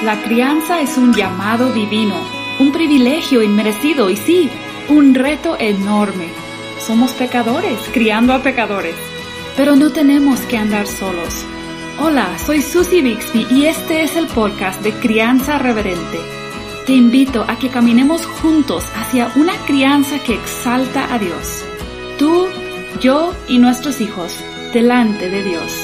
La crianza es un llamado divino, un privilegio inmerecido y sí, un reto enorme. Somos pecadores, criando a pecadores, pero no tenemos que andar solos. Hola, soy Susie Bixby y este es el podcast de Crianza Reverente. Te invito a que caminemos juntos hacia una crianza que exalta a Dios. Tú, yo y nuestros hijos, delante de Dios.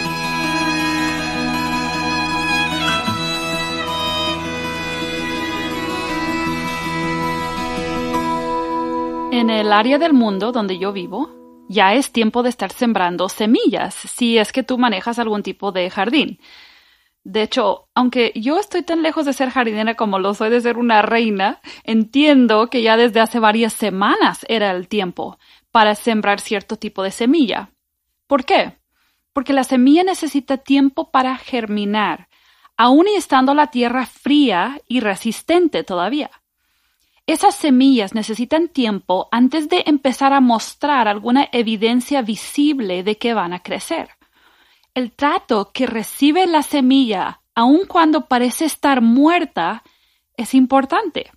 En el área del mundo donde yo vivo, ya es tiempo de estar sembrando semillas, si es que tú manejas algún tipo de jardín. De hecho, aunque yo estoy tan lejos de ser jardinera como lo soy de ser una reina, entiendo que ya desde hace varias semanas era el tiempo para sembrar cierto tipo de semilla. ¿Por qué? Porque la semilla necesita tiempo para germinar, aun y estando la tierra fría y resistente todavía. Esas semillas necesitan tiempo antes de empezar a mostrar alguna evidencia visible de que van a crecer. El trato que recibe la semilla, aun cuando parece estar muerta, es importante.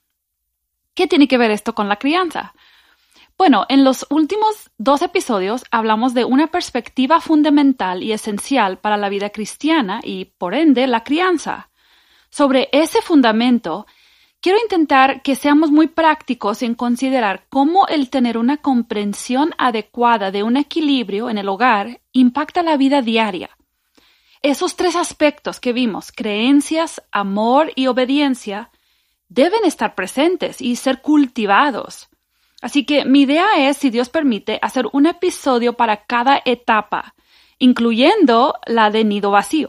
¿Qué tiene que ver esto con la crianza? Bueno, en los últimos 2 episodios hablamos de una perspectiva fundamental y esencial para la vida cristiana y, por ende, la crianza. Sobre ese fundamento, quiero intentar que seamos muy prácticos en considerar cómo el tener una comprensión adecuada de un equilibrio en el hogar impacta la vida diaria. Esos 3 aspectos que vimos, creencias, amor y obediencia, deben estar presentes y ser cultivados. Así que mi idea es, si Dios permite, hacer un episodio para cada etapa, incluyendo la de nido vacío.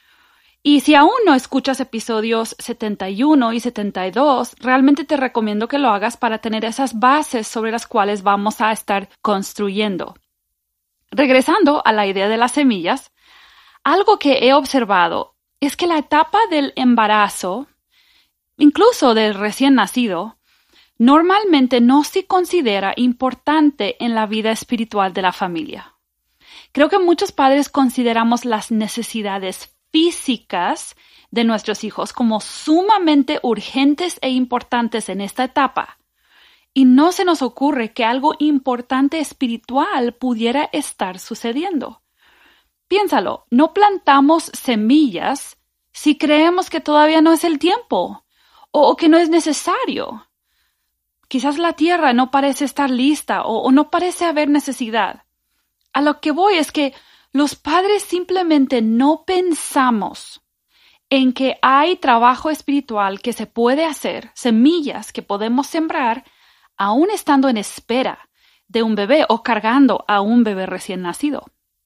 Y si aún no escuchas episodios 71 y 72, realmente te recomiendo que lo hagas para tener esas bases sobre las cuales vamos a estar construyendo. Regresando a la idea de las semillas, algo que he observado es que la etapa del embarazo, incluso del recién nacido, normalmente no se considera importante en la vida espiritual de la familia. Creo que muchos padres consideramos las necesidades físicas de nuestros hijos como sumamente urgentes e importantes en esta etapa. Y no se nos ocurre que algo importante espiritual pudiera estar sucediendo. Piénsalo, no plantamos semillas si creemos que todavía no es el tiempo o que no es necesario. Quizás la tierra no parece estar lista o no parece haber necesidad. A lo que voy es que los padres simplemente no pensamos en que hay trabajo espiritual que se puede hacer, semillas que podemos sembrar, aún estando en espera de un bebé o cargando a un bebé recién nacido.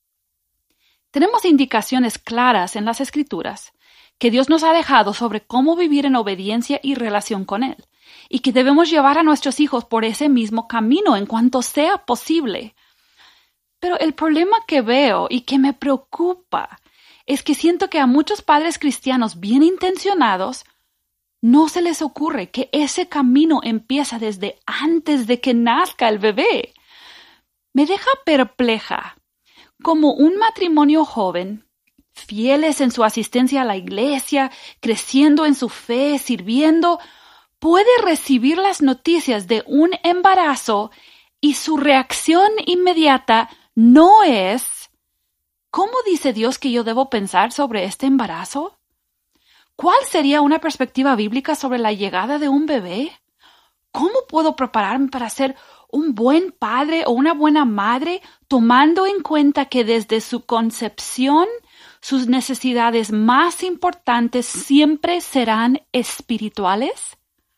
Tenemos indicaciones claras en las Escrituras que Dios nos ha dejado sobre cómo vivir en obediencia y relación con Él, y que debemos llevar a nuestros hijos por ese mismo camino en cuanto sea posible. Pero el problema que veo y que me preocupa es que siento que a muchos padres cristianos bien intencionados no se les ocurre que ese camino empieza desde antes de que nazca el bebé. Me deja perpleja cómo un matrimonio joven, fieles en su asistencia a la iglesia, creciendo en su fe, sirviendo, puede recibir las noticias de un embarazo y su reacción inmediata no es: ¿cómo dice Dios que yo debo pensar sobre este embarazo? ¿Cuál sería una perspectiva bíblica sobre la llegada de un bebé? ¿Cómo puedo prepararme para ser un buen padre o una buena madre, tomando en cuenta que desde su concepción sus necesidades más importantes siempre serán espirituales?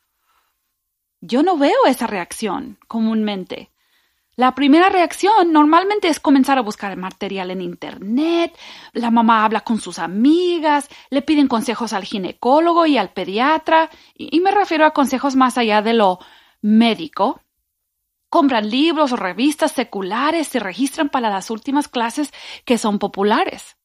Yo no veo esa reacción comúnmente. La primera reacción normalmente es comenzar a buscar material en internet, la mamá habla con sus amigas, le piden consejos al ginecólogo y al pediatra, y me refiero a consejos más allá de lo médico. Compran libros o revistas seculares, se registran para las últimas clases que son populares.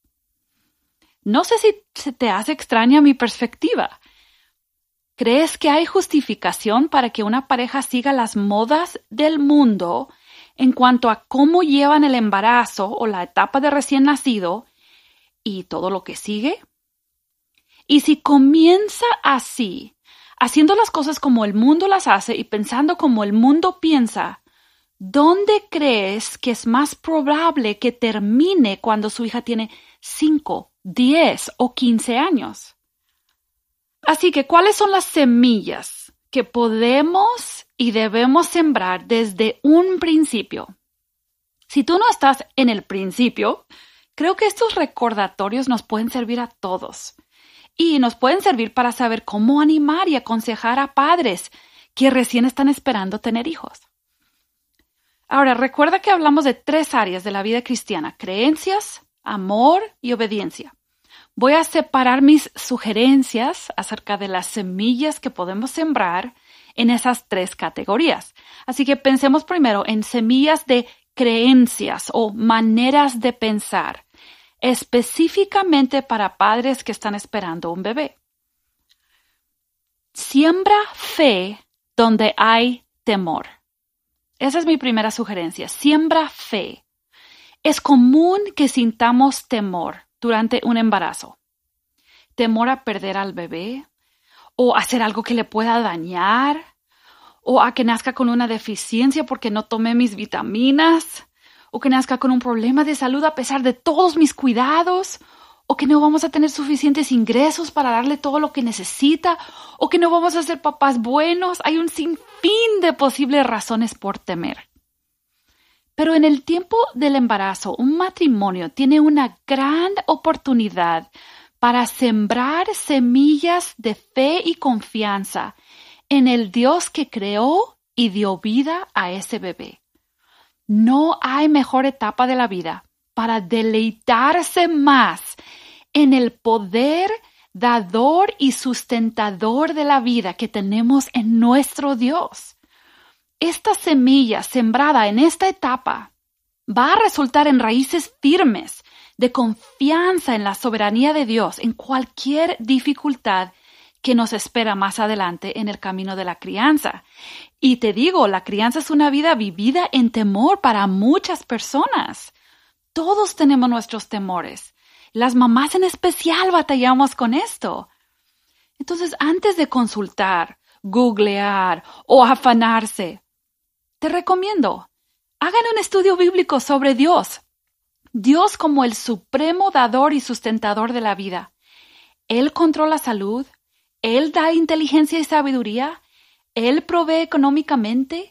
No sé si se te hace extraña mi perspectiva. ¿Crees que hay justificación para que una pareja siga las modas del mundo en cuanto a cómo llevan el embarazo o la etapa de recién nacido y todo lo que sigue? Y si comienza así, haciendo las cosas como el mundo las hace y pensando como el mundo piensa, ¿dónde crees que es más probable que termine cuando su hija tiene 5, 10 o 15 años? Así que, ¿cuáles son las semillas que podemos y debemos sembrar desde un principio? Si tú no estás en el principio, creo que estos recordatorios nos pueden servir a todos y nos pueden servir para saber cómo animar y aconsejar a padres que recién están esperando tener hijos. Ahora, recuerda que hablamos de 3 áreas de la vida cristiana: creencias, amor y obediencia. Voy a separar mis sugerencias acerca de las semillas que podemos sembrar en esas 3 categorías. Así que pensemos primero en semillas de creencias o maneras de pensar, específicamente para padres que están esperando un bebé. Siembra fe donde hay temor. Esa es mi primera sugerencia. Siembra fe. Es común que sintamos temor durante un embarazo. Temor a perder al bebé, o hacer algo que le pueda dañar, o a que nazca con una deficiencia porque no tomé mis vitaminas, o que nazca con un problema de salud a pesar de todos mis cuidados, o que no vamos a tener suficientes ingresos para darle todo lo que necesita, o que no vamos a ser papás buenos. Hay un sinfín de posibles razones por temer. Pero en el tiempo del embarazo, un matrimonio tiene una gran oportunidad para sembrar semillas de fe y confianza en el Dios que creó y dio vida a ese bebé. No hay mejor etapa de la vida para deleitarse más en el poder dador y sustentador de la vida que tenemos en nuestro Dios. Esta semilla sembrada en esta etapa va a resultar en raíces firmes de confianza en la soberanía de Dios en cualquier dificultad que nos espera más adelante en el camino de la crianza. Y te digo, la crianza es una vida vivida en temor para muchas personas. Todos tenemos nuestros temores. Las mamás en especial batallamos con esto. Entonces, antes de consultar, googlear o afanarse, te recomiendo, hagan un estudio bíblico sobre Dios. Dios como el supremo dador y sustentador de la vida. Él controla salud, Él da inteligencia y sabiduría, Él provee económicamente.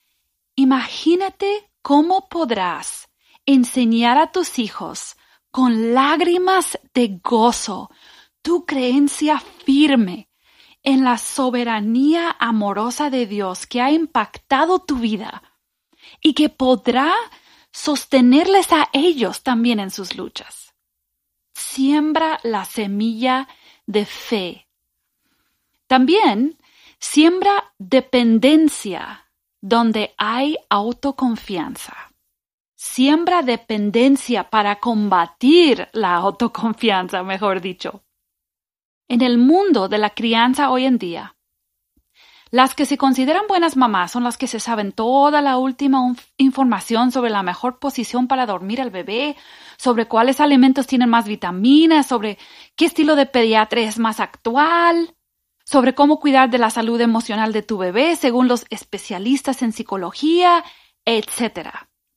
Imagínate cómo podrás enseñar a tus hijos con lágrimas de gozo tu creencia firme en la soberanía amorosa de Dios que ha impactado tu vida y que podrá sostenerles a ellos también en sus luchas. Siembra la semilla de fe. También siembra dependencia donde hay autoconfianza. Siembra dependencia para combatir la autoconfianza, mejor dicho. En el mundo de la crianza hoy en día, las que se consideran buenas mamás son las que se saben toda la última información sobre la mejor posición para dormir al bebé, sobre cuáles alimentos tienen más vitaminas, sobre qué estilo de pediatra es más actual, sobre cómo cuidar de la salud emocional de tu bebé según los especialistas en psicología, etc.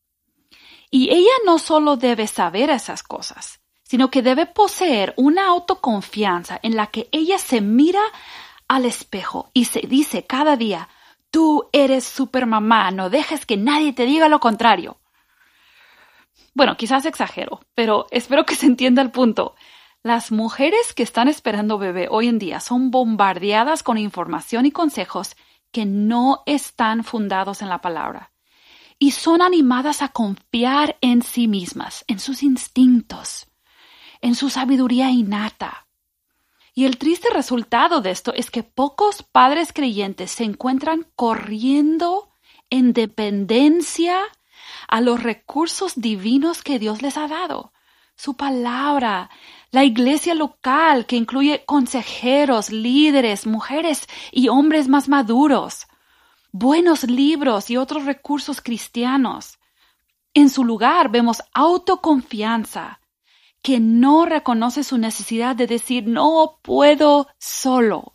Y ella no solo debe saber esas cosas, sino que debe poseer una autoconfianza en la que ella se mira al espejo y se dice cada día, tú eres supermamá, no dejes que nadie te diga lo contrario. Bueno, quizás exagero, pero espero que se entienda el punto. Las mujeres que están esperando bebé hoy en día son bombardeadas con información y consejos que no están fundados en la palabra. Y son animadas a confiar en sí mismas, en sus instintos, en su sabiduría innata. Y el triste resultado de esto es que pocos padres creyentes se encuentran corriendo en dependencia a los recursos divinos que Dios les ha dado. Su palabra, la iglesia local que incluye consejeros, líderes, mujeres y hombres más maduros, buenos libros y otros recursos cristianos. En su lugar vemos autoconfianza, que no reconoce su necesidad de decir no puedo solo.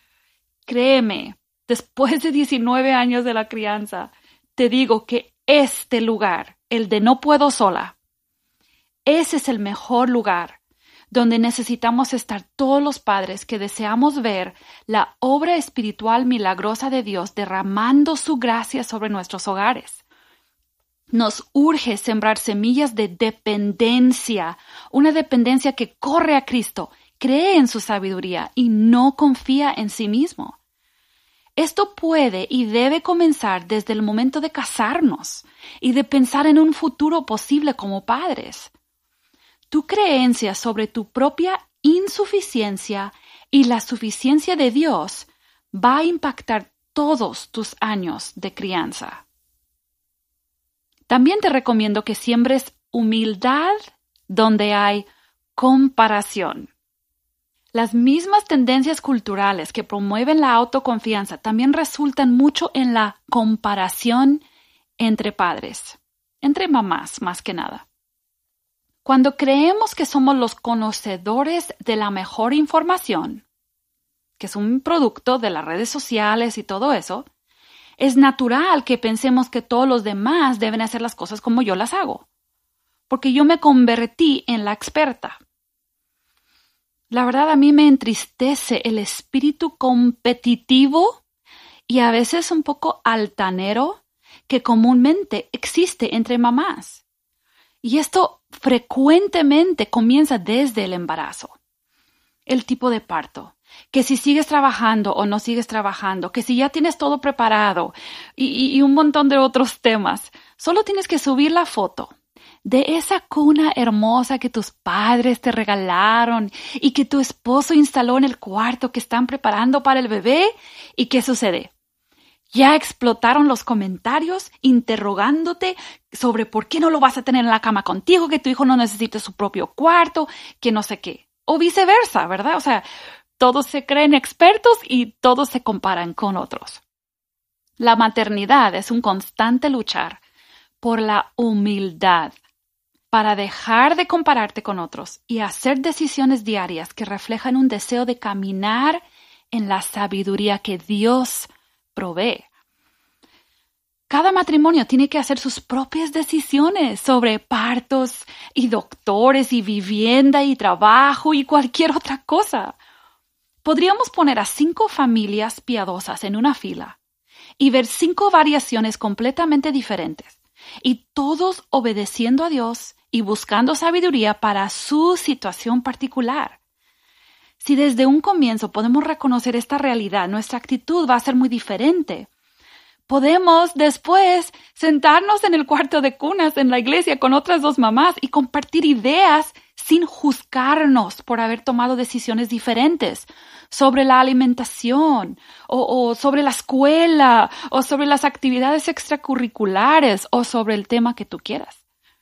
Créeme, después de 19 años de la crianza, te digo que este lugar, el de no puedo sola, ese es el mejor lugar donde necesitamos estar todos los padres que deseamos ver la obra espiritual milagrosa de Dios derramando su gracia sobre nuestros hogares. Nos urge sembrar semillas de dependencia, una dependencia que corre a Cristo, cree en su sabiduría y no confía en sí mismo. Esto puede y debe comenzar desde el momento de casarnos y de pensar en un futuro posible como padres. Tu creencia sobre tu propia insuficiencia y la suficiencia de Dios va a impactar todos tus años de crianza. También te recomiendo que siembres humildad donde hay comparación. Las mismas tendencias culturales que promueven la autoconfianza también resultan mucho en la comparación entre padres, entre mamás más que nada. Cuando creemos que somos los conocedores de la mejor información, que es un producto de las redes sociales y todo eso, es natural que pensemos que todos los demás deben hacer las cosas como yo las hago, porque yo me convertí en la experta. La verdad, a mí me entristece el espíritu competitivo y a veces un poco altanero que comúnmente existe entre mamás. Y esto frecuentemente comienza desde el embarazo. El tipo de parto, que si sigues trabajando o no sigues trabajando, que si ya tienes todo preparado y un montón de otros temas. Solo tienes que subir la foto de esa cuna hermosa que tus padres te regalaron y que tu esposo instaló en el cuarto que están preparando para el bebé. ¿Y qué sucede? Ya explotaron los comentarios interrogándote sobre por qué no lo vas a tener en la cama contigo, que tu hijo no necesita su propio cuarto, que no sé qué. O viceversa, ¿verdad? O sea, todos se creen expertos y todos se comparan con otros. La maternidad es un constante luchar por la humildad, para dejar de compararte con otros y hacer decisiones diarias que reflejan un deseo de caminar en la sabiduría que Dios provee. Cada matrimonio tiene que hacer sus propias decisiones sobre partos y doctores y vivienda y trabajo y cualquier otra cosa. Podríamos poner a 5 familias piadosas en una fila y ver 5 variaciones completamente diferentes y todos obedeciendo a Dios y buscando sabiduría para su situación particular. Si desde un comienzo podemos reconocer esta realidad, nuestra actitud va a ser muy diferente. Podemos después sentarnos en el cuarto de cunas en la iglesia con otras 2 mamás y compartir ideas sin juzgarnos por haber tomado decisiones diferentes sobre la alimentación o sobre la escuela o sobre las actividades extracurriculares o sobre el tema que tú quieras.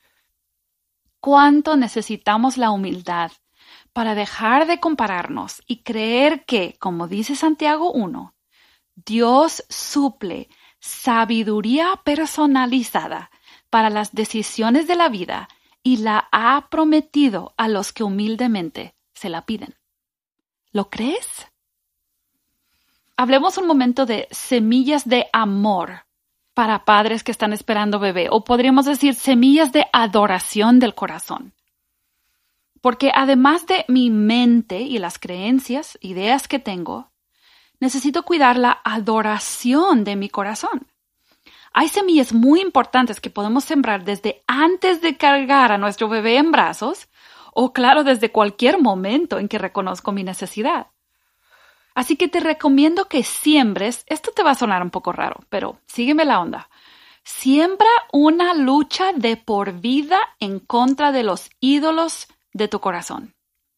¿Cuánto necesitamos la humildad para dejar de compararnos y creer que, como dice Santiago 1, Dios suple sabiduría personalizada para las decisiones de la vida y la ha prometido a los que humildemente se la piden? ¿Lo crees? Hablemos un momento de semillas de amor para padres que están esperando bebé, o podríamos decir semillas de adoración del corazón. Porque además de mi mente y las creencias, ideas que tengo, necesito cuidar la adoración de mi corazón. Hay semillas muy importantes que podemos sembrar desde antes de cargar a nuestro bebé en brazos, o claro, desde cualquier momento en que reconozco mi necesidad. Así que te recomiendo que siembres, esto te va a sonar un poco raro, pero sígueme la onda. Siembra una lucha de por vida en contra de los ídolos de tu corazón.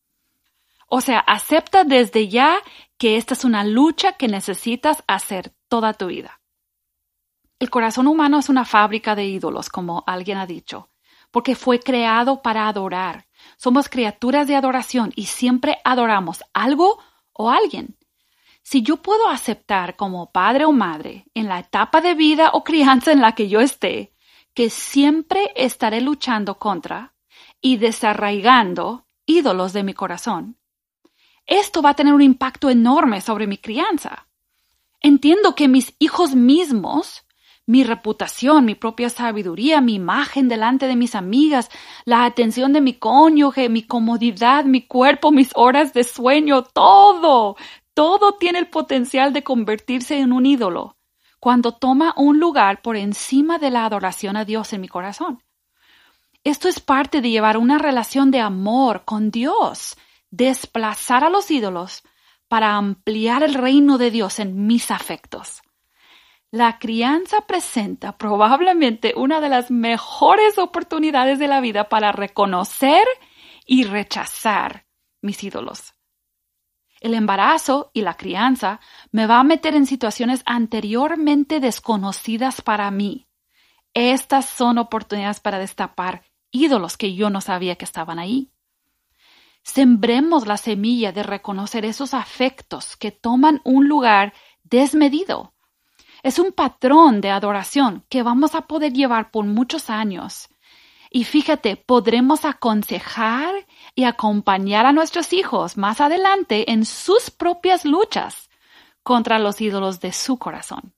O sea, acepta desde ya que esta es una lucha que necesitas hacer toda tu vida. El corazón humano es una fábrica de ídolos, como alguien ha dicho, porque fue creado para adorar. Somos criaturas de adoración y siempre adoramos algo o alguien. Si yo puedo aceptar como padre o madre, en la etapa de vida o crianza en la que yo esté, que siempre estaré luchando contra, y desarraigando ídolos de mi corazón, esto va a tener un impacto enorme sobre mi crianza. Entiendo que mis hijos mismos, mi reputación, mi propia sabiduría, mi imagen delante de mis amigas, la atención de mi cónyuge, mi comodidad, mi cuerpo, mis horas de sueño, todo tiene el potencial de convertirse en un ídolo cuando toma un lugar por encima de la adoración a Dios en mi corazón. Esto es parte de llevar una relación de amor con Dios, desplazar a los ídolos para ampliar el reino de Dios en mis afectos. La crianza presenta probablemente una de las mejores oportunidades de la vida para reconocer y rechazar mis ídolos. El embarazo y la crianza me va a meter en situaciones anteriormente desconocidas para mí. Estas son oportunidades para destapar ídolos que yo no sabía que estaban ahí. Sembremos la semilla de reconocer esos afectos que toman un lugar desmedido. Es un patrón de adoración que vamos a poder llevar por muchos años. Y fíjate, podremos aconsejar y acompañar a nuestros hijos más adelante en sus propias luchas contra los ídolos de su corazón.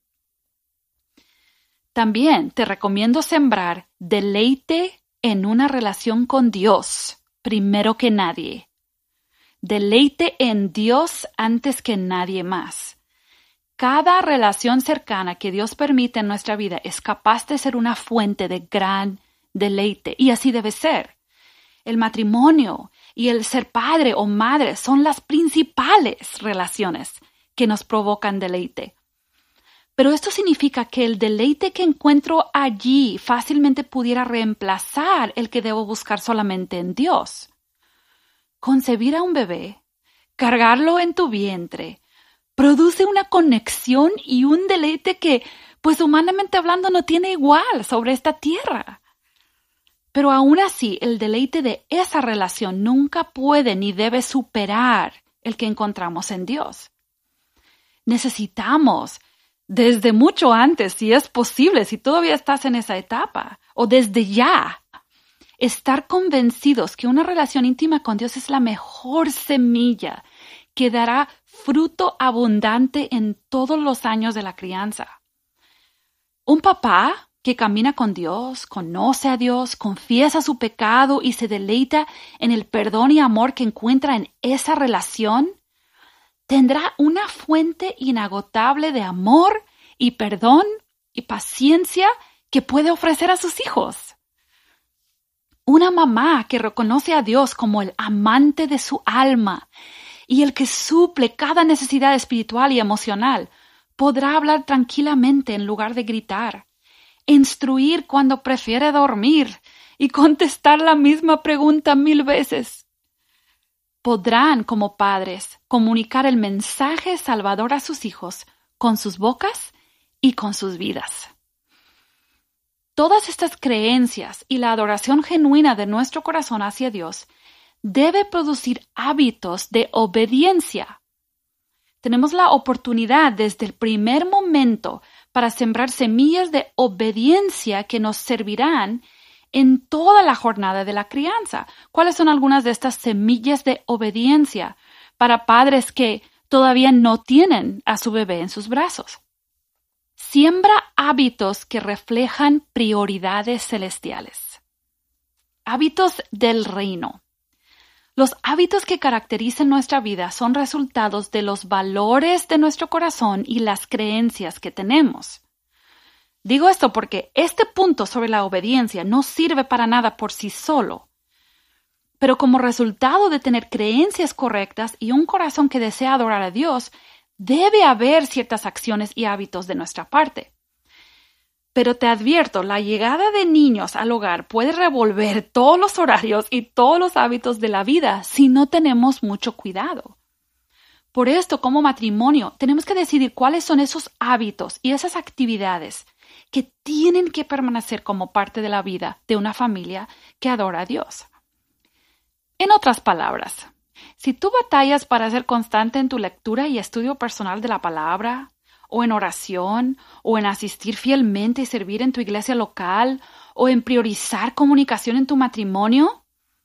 También te recomiendo sembrar deleite en una relación con Dios, primero que nadie. Deleite en Dios antes que nadie más. Cada relación cercana que Dios permite en nuestra vida es capaz de ser una fuente de gran deleite, y así debe ser. El matrimonio y el ser padre o madre son las principales relaciones que nos provocan deleite. Pero esto significa que el deleite que encuentro allí fácilmente pudiera reemplazar el que debo buscar solamente en Dios. Concebir a un bebé, cargarlo en tu vientre, produce una conexión y un deleite que, pues humanamente hablando, no tiene igual sobre esta tierra. Pero aún así, el deleite de esa relación nunca puede ni debe superar el que encontramos en Dios. Necesitamos, desde mucho antes, si es posible, si todavía estás en esa etapa, o desde ya, estar convencidos que una relación íntima con Dios es la mejor semilla que dará fruto abundante en todos los años de la crianza. Un papá que camina con Dios, conoce a Dios, confiesa su pecado y se deleita en el perdón y amor que encuentra en esa relación, tendrá una fuente inagotable de amor y perdón y paciencia que puede ofrecer a sus hijos. Una mamá que reconoce a Dios como el amante de su alma y el que suple cada necesidad espiritual y emocional, podrá hablar tranquilamente en lugar de gritar, instruir cuando prefiere dormir y contestar la misma pregunta 1000 veces. Podrán, como padres, comunicar el mensaje salvador a sus hijos con sus bocas y con sus vidas. Todas estas creencias y la adoración genuina de nuestro corazón hacia Dios debe producir hábitos de obediencia. Tenemos la oportunidad desde el primer momento para sembrar semillas de obediencia que nos servirán en toda la jornada de la crianza. ¿Cuáles son algunas de estas semillas de obediencia para padres que todavía no tienen a su bebé en sus brazos? Siembra hábitos que reflejan prioridades celestiales. Hábitos del reino. Los hábitos que caracterizan nuestra vida son resultados de los valores de nuestro corazón y las creencias que tenemos. Digo esto porque este punto sobre la obediencia no sirve para nada por sí solo, pero como resultado de tener creencias correctas y un corazón que desea adorar a Dios, debe haber ciertas acciones y hábitos de nuestra parte. Pero te advierto, la llegada de niños al hogar puede revolver todos los horarios y todos los hábitos de la vida si no tenemos mucho cuidado. Por esto, como matrimonio, tenemos que decidir cuáles son esos hábitos y esas actividades que tienen que permanecer como parte de la vida de una familia que adora a Dios. En otras palabras, si tú batallas para ser constante en tu lectura y estudio personal de la palabra, o en oración, o en asistir fielmente y servir en tu iglesia local, o en priorizar comunicación en tu matrimonio,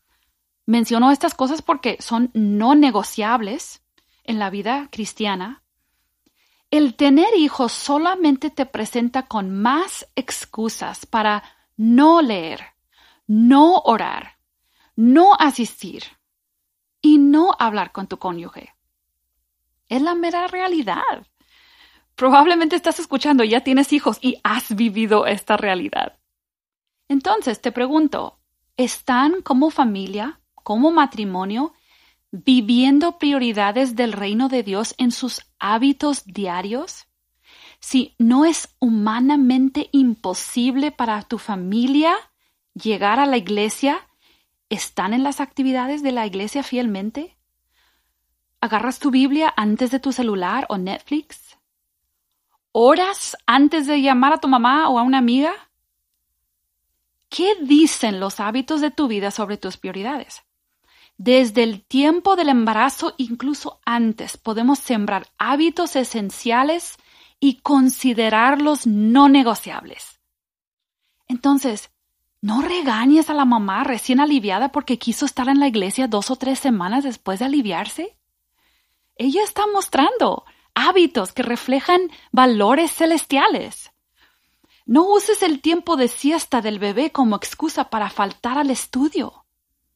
Menciono estas cosas porque son no negociables en la vida cristiana. El tener hijos solamente te presenta con más excusas para no leer, no orar, no asistir y no hablar con tu cónyuge. Es la mera realidad. Probablemente estás escuchando y ya tienes hijos y has vivido esta realidad. Entonces te pregunto, ¿están como familia, como matrimonio, viviendo prioridades del reino de Dios en sus hábitos diarios? Si no es humanamente imposible para tu familia llegar a la iglesia, ¿están en las actividades de la iglesia fielmente? ¿Agarras tu Biblia antes de tu celular o Netflix? ¿Oras antes de llamar a tu mamá o a una amiga? ¿Qué dicen los hábitos de tu vida sobre tus prioridades? Desde el tiempo del embarazo, incluso antes, podemos sembrar hábitos esenciales y considerarlos no negociables. Entonces, no regañes a la mamá recién aliviada porque quiso estar en la iglesia 2 o 3 semanas después de aliviarse. Ella está mostrando hábitos que reflejan valores celestiales. No uses el tiempo de siesta del bebé como excusa para faltar al estudio.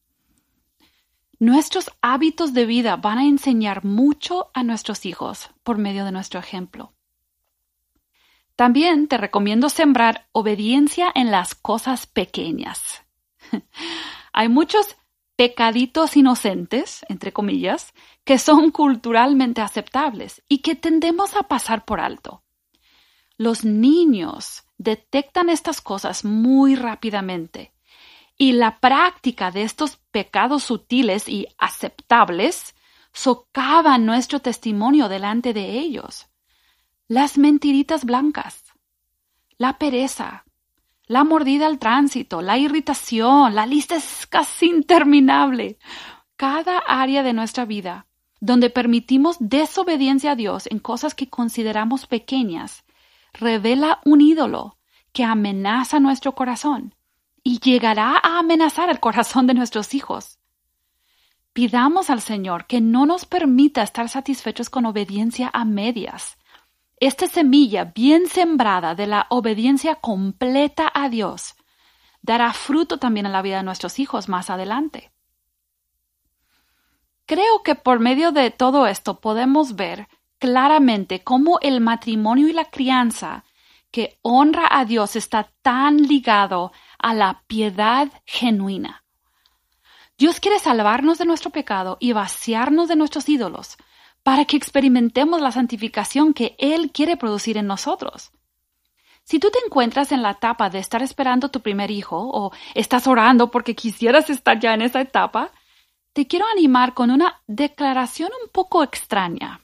Nuestros hábitos de vida van a enseñar mucho a nuestros hijos por medio de nuestro ejemplo. También te recomiendo sembrar obediencia en las cosas pequeñas. Hay muchos pecaditos inocentes, entre comillas, que son culturalmente aceptables y que tendemos a pasar por alto. Los niños detectan estas cosas muy rápidamente y la práctica de estos pecados sutiles y aceptables socavan nuestro testimonio delante de ellos. Las mentiritas blancas, la pereza, la mordida al tránsito, la irritación, la lista es casi interminable. Cada área de nuestra vida donde permitimos desobediencia a Dios en cosas que consideramos pequeñas revela un ídolo que amenaza nuestro corazón y llegará a amenazar el corazón de nuestros hijos. Pidamos al Señor que no nos permita estar satisfechos con obediencia a medias. Esta semilla bien sembrada de la obediencia completa a Dios dará fruto también en la vida de nuestros hijos más adelante. Creo que por medio de todo esto podemos ver claramente cómo el matrimonio y la crianza que honra a Dios está tan ligado a la piedad genuina. Dios quiere salvarnos de nuestro pecado y vaciarnos de nuestros ídolos para que experimentemos la santificación que Él quiere producir en nosotros. Si tú te encuentras en la etapa de estar esperando tu primer hijo o estás orando porque quisieras estar ya en esa etapa, te quiero animar con una declaración un poco extraña.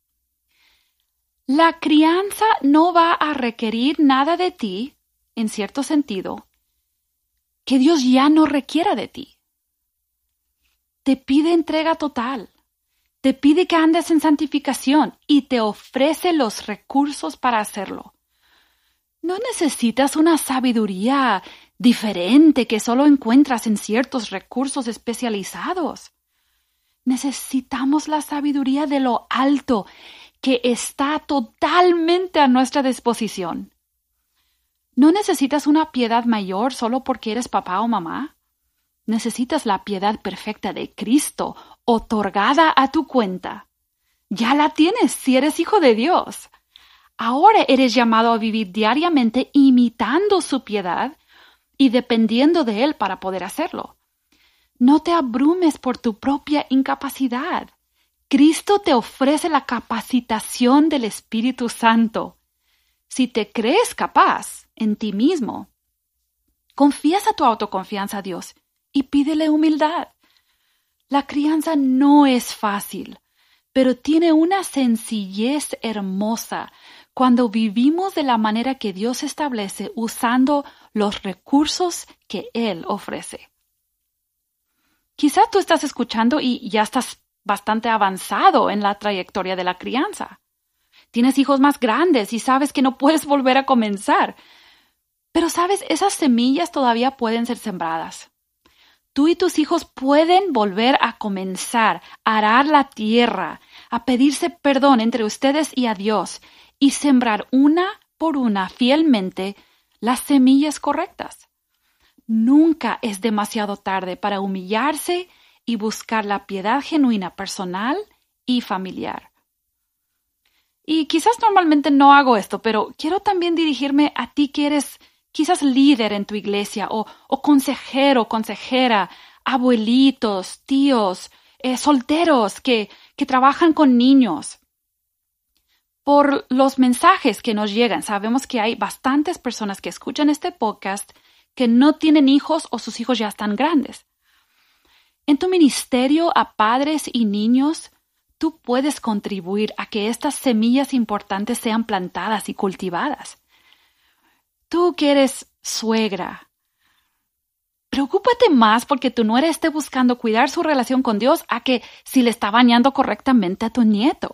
La crianza no va a requerir nada de ti, en cierto sentido, que Dios ya no requiera de ti. Te pide entrega total. Te pide que andes en santificación y te ofrece los recursos para hacerlo. No necesitas una sabiduría diferente que solo encuentras en ciertos recursos especializados. Necesitamos la sabiduría de lo alto que está totalmente a nuestra disposición. No necesitas una piedad mayor solo porque eres papá o mamá. Necesitas la piedad perfecta de Cristo otorgada a tu cuenta. Ya la tienes si eres hijo de Dios. Ahora eres llamado a vivir diariamente imitando su piedad y dependiendo de Él para poder hacerlo. No te abrumes por tu propia incapacidad. Cristo te ofrece la capacitación del Espíritu Santo. Si te crees capaz en ti mismo, confiesa tu autoconfianza a Dios y pídele humildad. La crianza no es fácil, pero tiene una sencillez hermosa cuando vivimos de la manera que Dios establece usando los recursos que Él ofrece. Quizás tú estás escuchando y ya estás bastante avanzado en la trayectoria de la crianza. Tienes hijos más grandes y sabes que no puedes volver a comenzar. Pero sabes, esas semillas todavía pueden ser sembradas. tú y tus hijos pueden volver a comenzar a arar la tierra, a pedirse perdón entre ustedes y a Dios y sembrar una por una fielmente las semillas correctas. Nunca es demasiado tarde para humillarse y buscar la piedad genuina personal y familiar. Y quizás normalmente no hago esto, pero quiero también dirigirme a ti que eres quizás líder en tu iglesia o consejero, consejera, abuelitos, tíos, solteros que trabajan con niños. Por los mensajes que nos llegan, sabemos que hay bastantes personas que escuchan este podcast que no tienen hijos o sus hijos ya están grandes. En tu ministerio a padres y niños, tú puedes contribuir a que estas semillas importantes sean plantadas y cultivadas. Tú que eres suegra, preocúpate más porque tu nuera esté buscando cuidar su relación con Dios a que si le está bañando correctamente a tu nieto.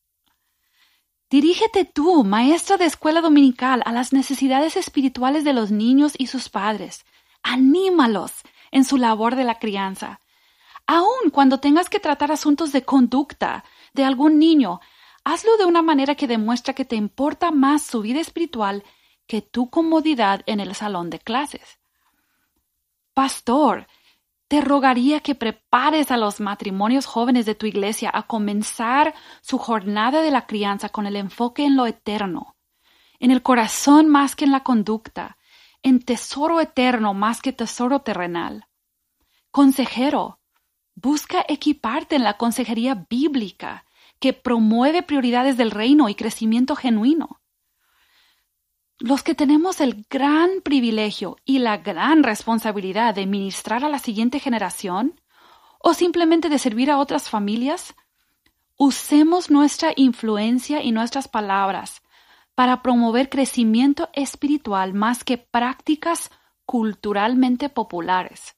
Dirígete tú, maestra de escuela dominical, a las necesidades espirituales de los niños y sus padres. Anímalos en su labor de la crianza. Aun cuando tengas que tratar asuntos de conducta de algún niño, hazlo de una manera que demuestra que te importa más su vida espiritual que tu comodidad en el salón de clases. Pastor, te rogaría que prepares a los matrimonios jóvenes de tu iglesia a comenzar su jornada de la crianza con el enfoque en lo eterno, en el corazón más que en la conducta, en tesoro eterno más que tesoro terrenal. Consejero, busca equiparte en la consejería bíblica que promueve prioridades del reino y crecimiento genuino. Los que tenemos el gran privilegio y la gran responsabilidad de ministrar a la siguiente generación o simplemente de servir a otras familias, usemos nuestra influencia y nuestras palabras para promover crecimiento espiritual más que prácticas culturalmente populares.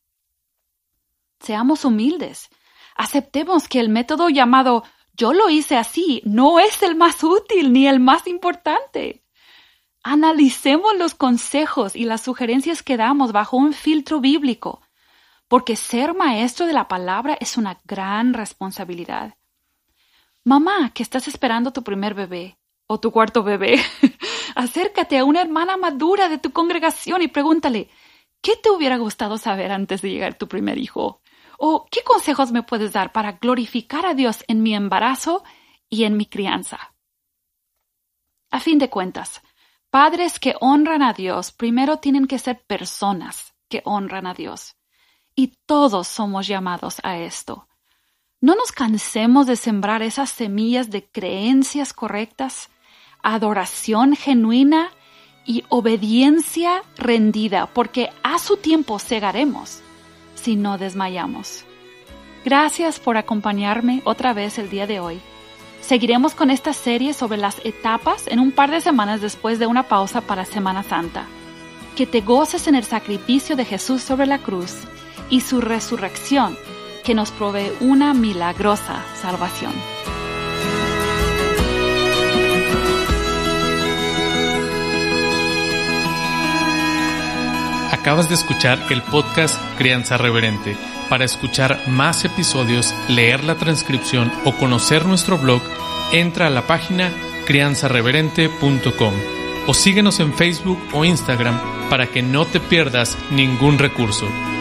Seamos humildes. Aceptemos que el método llamado "yo lo hice así" no es el más útil ni el más importante. Analicemos los consejos y las sugerencias que damos bajo un filtro bíblico, porque ser maestro de la palabra es una gran responsabilidad. Mamá, que estás esperando tu primer bebé o tu cuarto bebé, acércate a una hermana madura de tu congregación y pregúntale, ¿qué te hubiera gustado saber antes de llegar tu primer hijo? ¿O qué consejos me puedes dar para glorificar a Dios en mi embarazo y en mi crianza? A fin de cuentas, padres que honran a Dios primero tienen que ser personas que honran a Dios. Y todos somos llamados a esto. No nos cansemos de sembrar esas semillas de creencias correctas, adoración genuina y obediencia rendida, porque a su tiempo segaremos si no desmayamos. Gracias por acompañarme otra vez el día de hoy. Seguiremos con esta serie sobre las etapas en un par de semanas después de una pausa para Semana Santa. Que te goces en el sacrificio de Jesús sobre la cruz y su resurrección, que nos provee una milagrosa salvación. Acabas de escuchar el podcast Crianza Reverente. Para escuchar más episodios, leer la transcripción o conocer nuestro blog, entra a la página crianzareverente.com o síguenos en Facebook o Instagram para que no te pierdas ningún recurso.